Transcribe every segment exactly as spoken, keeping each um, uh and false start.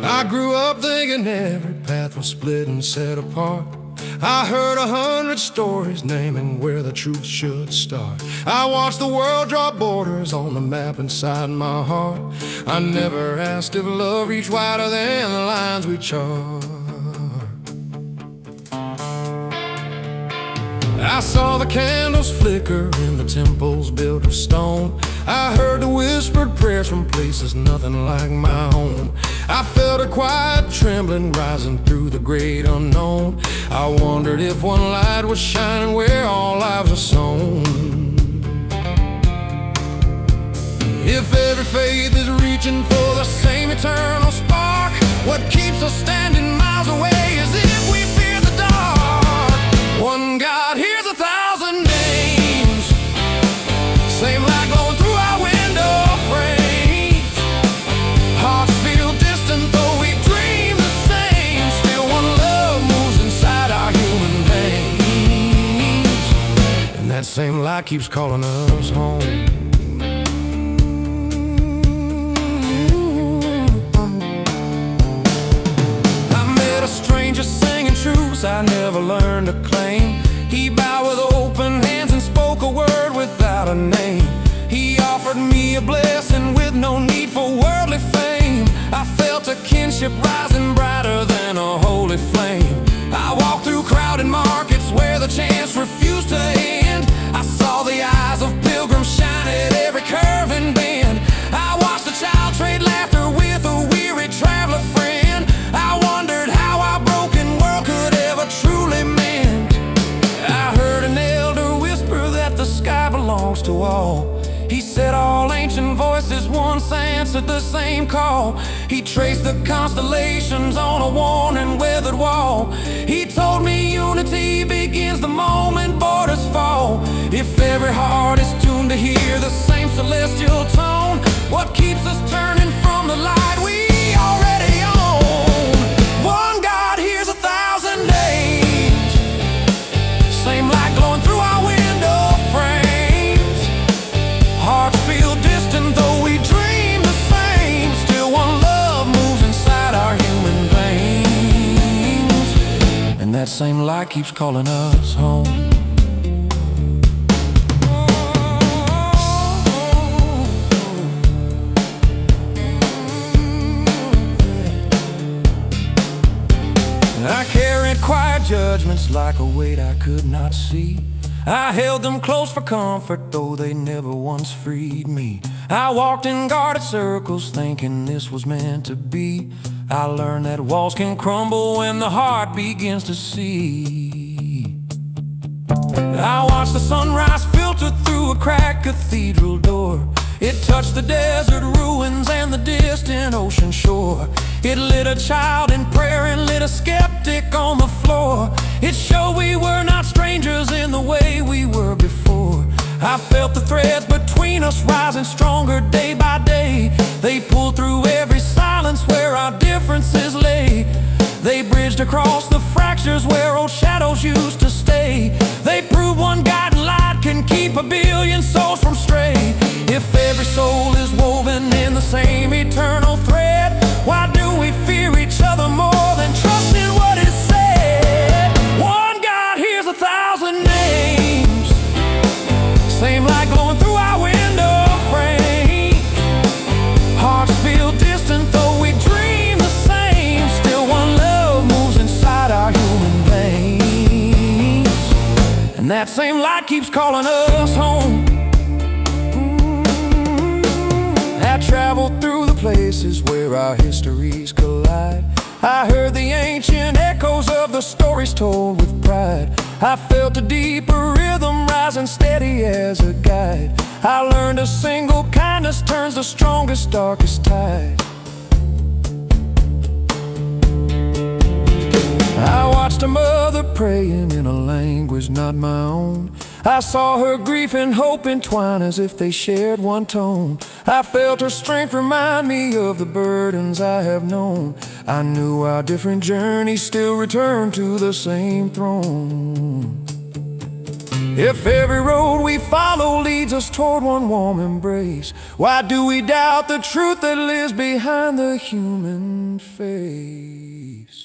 I grew up thinking every path was split and set apart. I heard a hundred stories naming where the truth should start. I watched the world draw borders on the map inside my heart. I never asked if love reached wider than the lines we chart. I saw the candles flicker in the temples built of stone. I heard the whispered prayers from places nothing like my own. I felt a quiet trembling rising through the great unknown. I wondered if one light was shining where all lives are sown. If every faith is reaching for the same eternal spark, what keeps us standing miles away is if we fear the dark. One God hears a thousand names, same light glowing through our window frames. Hearts feel distant though we dream the same. Still one love moves inside our human veins, and that same light keeps calling us home. Truths I never learned to claim. He bowed with open hands and spoke a word without a name. He offered me a blessing with no need for worldly fame. I felt a kinship rising brighter than a holy flame. I walked through crowded markets where the chance refused to end. I saw the eyes of pilgrims shine at every curve and bend. I watched a child trade laughter with a weary traveler friend. I wondered how our broken world could ever truly mend. I heard an elder whisper that the sky belongs to all. He said all ancient voices once answered the same call. He traced the constellations on a worn and weathered wall. He told me unity begins the moment borders fall. If every heart is tuned to hear the same celestial tone, what keeps us turning from the light we already own? One God hears a thousand names, same light glowing through our window frames. Hearts feel distant though we dream the same. Still one love moves inside our human veins, and that same light keeps calling us home. I carried quiet judgments like a weight I could not see. I held them close for comfort, though they never once freed me. I walked in guarded circles, thinking this was meant to be. I learned that walls can crumble when the heart begins to see. I watched the sunrise filter through a cracked cathedral door. It touched the desert ruins and the distant ocean shore. It lit a child in prayer and lit a skeptic on the floor. It showed we were not strangers in the way we were before. I felt the threads between us rising stronger day by day. They pulled through every silence where our differences lay. They bridged across the fractures where old shadows used to stay. They proved one guiding light can keep a billion souls from stray. If every soul is woven in the same eternal thread, why do we fear each other more than trust in what is said? One God hears a thousand names, same light glowing through our window frames. Hearts feel distant though we dream the same. Still one love moves inside our human veins, and that same light keeps calling us home. I traveled through the places where our histories collide. I heard the ancient echoes of the stories told with pride. I felt a deeper rhythm rising steady as a guide. I learned a single kindness turns the strongest, darkest tide. I watched a mother praying in a language not my own. I saw her grief and hope entwine as if they shared one tone. I felt her strength remind me of the burdens I have known. I knew our different journeys still return to the same throne. If every road we follow leads us toward one warm embrace, why do we doubt the truth that lives behind the human face?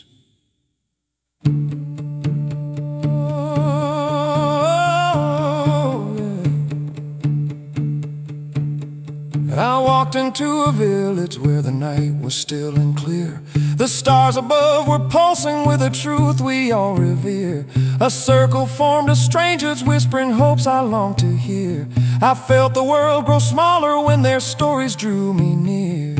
I walked into a village where the night was still and clear. The stars above were pulsing with a truth we all revere. A circle formed of strangers whispering hopes I longed to hear. I felt the world grow smaller when their stories drew me near.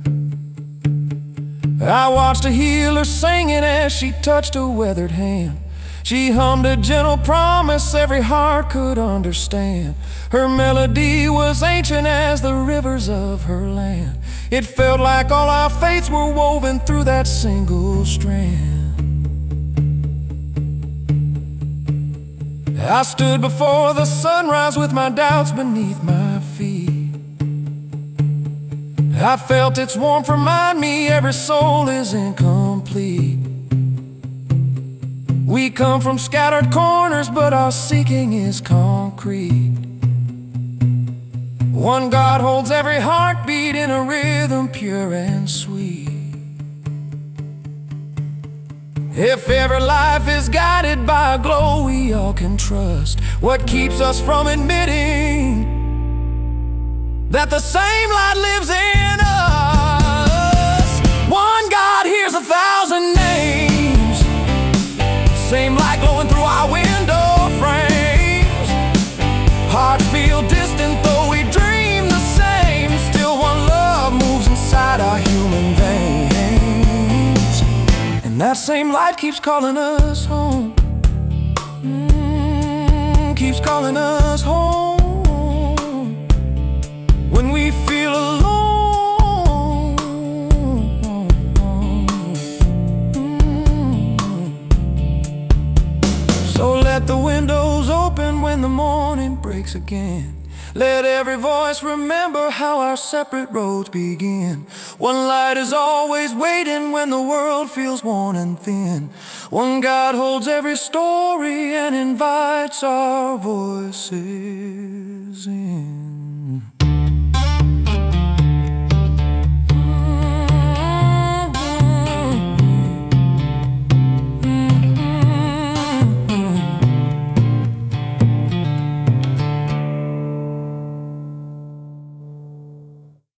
I watched a healer singing as she touched a weathered hand. She hummed a gentle promise every heart could understand. Her melody was ancient as the rivers of her land. It felt like all our fates were woven through that single strand. I stood before the sunrise with my doubts beneath my feet. I felt its warmth remind me every soul is incomplete. We come from scattered corners, but our seeking is concrete. One God holds every heartbeat in a rhythm pure and sweet. If every life is guided by a glow we all can trust, what keeps us from admitting that the same light lives in us? One God hears a thousand names, same light glowing through our window frames. Hearts feel distant though we dream the same. Still one love moves inside our human veins, and that same light keeps calling us home. mm, Keeps calling us home when we feel alone. So let the windows open when the morning breaks again. Let every voice remember how our separate roads begin. One light is always waiting when the world feels worn and thin. One God holds every story and invites our voices in.